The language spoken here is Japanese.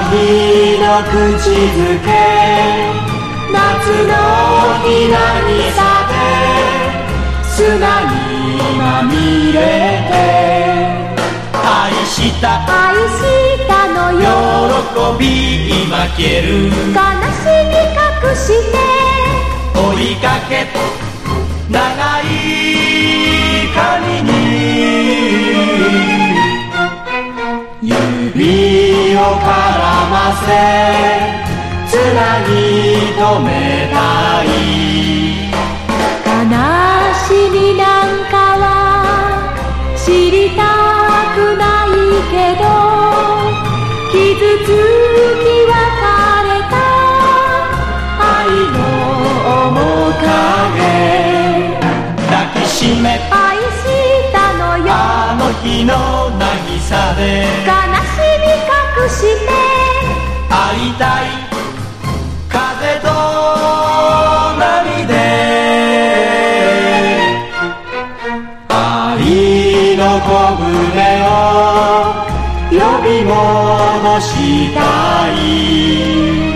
の口づけ夏のひなにさで砂にまみれて愛したのよ喜び今消える悲しみ隠して追いかけ長い髪に指を絡ませつなぎ止めたい悲しみなんかは知りたくないけど傷つき別れた愛の面影抱きしめ愛したのよあの日の渚で悲しみ隠して会いたい風と波で愛の小舟を呼び戻したい